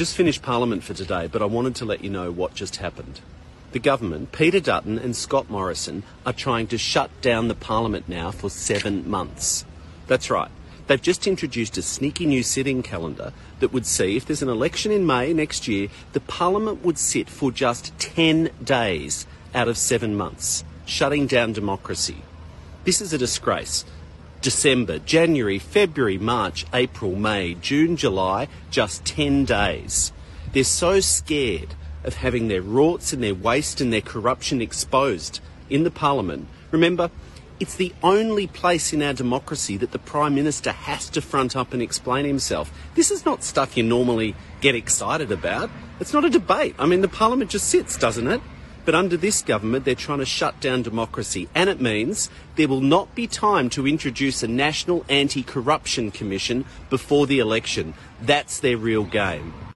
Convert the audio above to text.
just finished Parliament for today, but I wanted to let you know what just happened. The government, Peter Dutton and Scott Morrison, are trying to shut down the Parliament now for 7 months. That's right. They've just introduced a sneaky new sitting calendar that would see, if there's an election in May next year, the Parliament would sit for just 10 days out of 7 months, shutting down democracy. This is a disgrace. December, January, February, March, April, May, June, July, just 10 days. They're so scared of having their rorts and their waste and their corruption exposed in the Parliament. Remember, it's the only place in our democracy that the Prime Minister has to front up and explain himself. This is not stuff you normally get excited about. It's not a debate. I mean, the Parliament just sits, doesn't it? But under this government, they're trying to shut down democracy. And it means there will not be time to introduce a National Anti-Corruption Commission before the election. That's their real game.